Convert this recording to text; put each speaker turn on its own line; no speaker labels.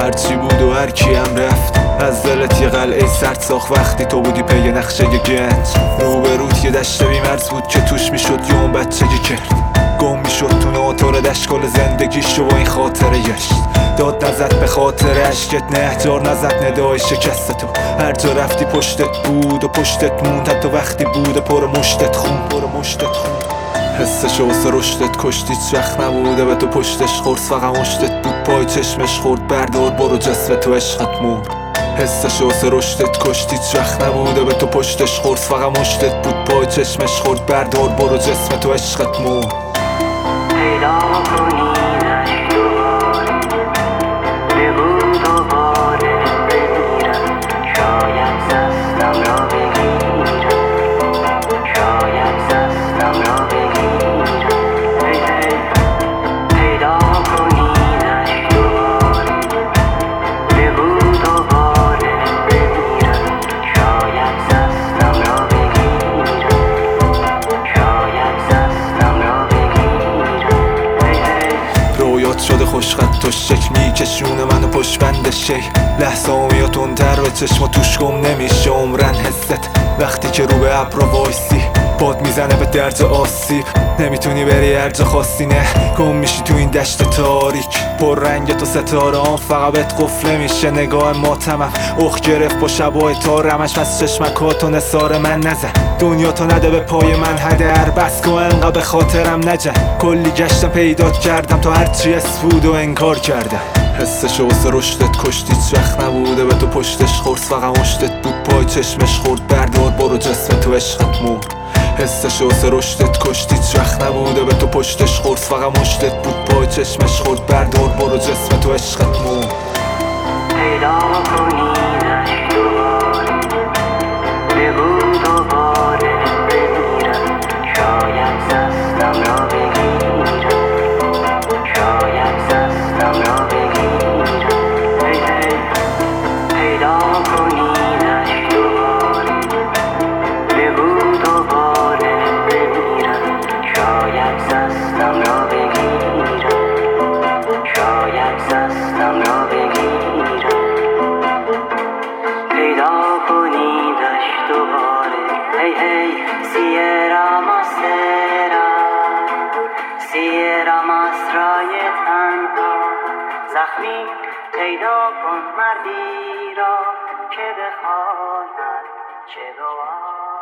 هرچی بود و هر کیم رفت، از دلت یه قلعه سرد ساخت وقتی تو بودی پی نقشه گنج. روبروت یه دشت بی‌مرز بود که توش میشد یه اون بچگی کرد، گم میشد تو نوتور دشکل زندگیش و این خاطره گشت. داد نزد به خاطر عشقت، نهجار نزد ندای شکست تو. هر جا رفتی پشتت بود و پشتت موند، حتی وقتی بود پر مشتت خون. حسش واسه رشدت کشت، هیچ وقت نبوده به تو پشتش خورس، فقط مشتت بود پای چشمش خورد. بردار برو جسم تو عشقت مرد. حسش واسه رشدت کشت، هیچ وقت نبوده به تو پشتش خورس، فقط مشتت بود پای چشمش خورد. بردار برو جسم تو عشقت مرد.
پیدا کنی نشک دوباره، بگو دوباره بمیرم، شاید زستم را بگیرم، شاید زستم را بگیرم. پیدا کنی نشک دوباره، بگو دوباره بمیرم، شاید زستم را بگیرم، شاید زستم را بگیرم.
رویات شده خوشخط تو شک میکشونه منو پشت بند شی، لحظه ها میاد تندتر به چشم و توش گم نمیشه عمرن حست. وقتی که رو به ابرا وایسی باد میزنه به درجه آسیب، نمیتونی بری هر جا خواستی، نه گم میشی تو این دشت تاریک. پر رنگ تو ستاره هم فقط بهت قفله میشه، نگاه ماتمم اخ گرفت با شبای تارمش. از چشمکاتو نثار من نزن، دنیا تو نده به پای من هدر، بس که انقدر به خاطرم نجن. کلی گشتم پیدات کردم تو هرچی اس بود و انکار کردم. حسش واسه رشدت کشت، هیچ وقت نبوده به تو پشتش خورس، فقط مشتت بود پای چشمش خورد. بردار برو جسم تو عشقت مرد. حسش واسه رشدت کشت، هیچ وقت نبوده به تو پشتش خورس، فقط مشتت بود پای چشمش خورد. بردار برو جسم تو عشقت مرد.
پیدا کنی نشک دوباره، بگو دوباره بمیرم، شاید زستم را بگیرم، شاید زستم را بگیرم. پیدا کنی نشک دوباره، بگو دوباره بمیرم، شاید زستم را بگیرم، شاید زستم را بگیرم. پیدا کنی دشت دوباره، هی هی سیرا ماسرا، سیرا ماسرای تنها. زخمی پیدا کن مردی را که بخواند چه گواه.